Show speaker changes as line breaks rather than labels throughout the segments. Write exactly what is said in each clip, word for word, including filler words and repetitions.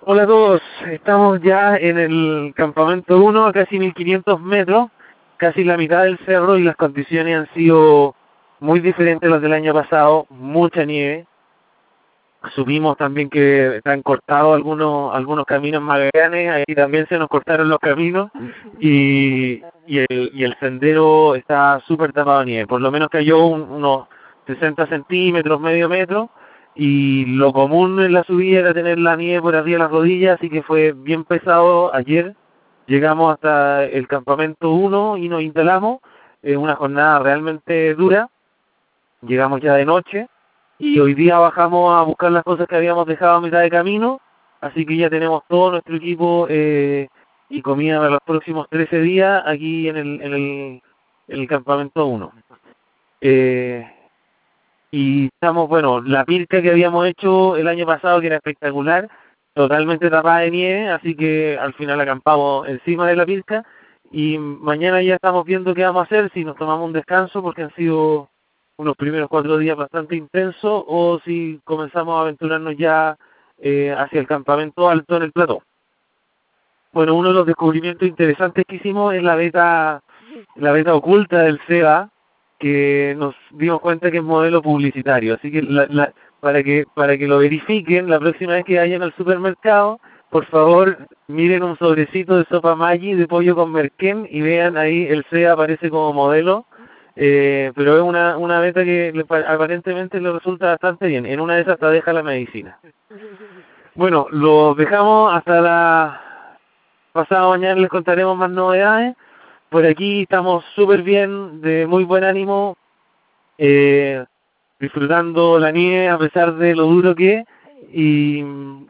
Hola a todos, estamos ya en el campamento uno, a casi mil quinientos metros, casi la mitad del cerro, y las condiciones han sido muy diferentes a las del año pasado, mucha nieve. Supimos también que están cortados algunos algunos caminos Magallanes, ahí también se nos cortaron los caminos y, y, el, y el sendero está súper tapado de nieve, por lo menos cayó un, unos sesenta centímetros, medio metro, y lo común en la subida era tener la nieve por arriba de las rodillas, así que fue bien pesado ayer. Llegamos hasta el campamento uno y nos instalamos, en una jornada realmente dura, llegamos ya de noche. Y hoy día bajamos a buscar las cosas que habíamos dejado a mitad de camino, así que ya tenemos todo nuestro equipo eh, y comida para los próximos trece días aquí en el, en el, en el campamento uno. Eh, y estamos, bueno, la pirca que habíamos hecho el año pasado, que era espectacular, totalmente tapada de nieve, así que al final acampamos encima de la pirca, y mañana ya estamos viendo qué vamos a hacer, si nos tomamos un descanso, porque han sido unos primeros cuatro días bastante intensos, o si comenzamos a aventurarnos ya eh, hacia el campamento alto en el plató. Bueno, uno de los descubrimientos interesantes que hicimos es la beta, la beta oculta del SEBA, que nos dimos cuenta que es modelo publicitario. Así que la, la, para que para que lo verifiquen, la próxima vez que vayan al supermercado, por favor miren un sobrecito de sopa Maggi de pollo con merquén y vean ahí el SEBA aparece como modelo. Eh, pero es una, una beta que le, aparentemente le resulta bastante bien. En una de esas hasta deja la medicina. Bueno, lo dejamos hasta la pasado mañana, les contaremos más novedades. Por aquí estamos súper bien, de muy buen ánimo, eh, disfrutando la nieve a pesar de lo duro que es, y,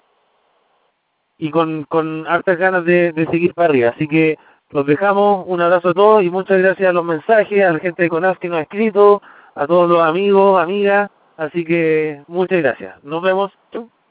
y con, con hartas ganas de, de seguir para arriba. Así que los dejamos, un abrazo a todos y muchas gracias a los mensajes, a la gente de CONAF que nos ha escrito, a todos los amigos, amigas, así que muchas gracias. Nos vemos. Chau.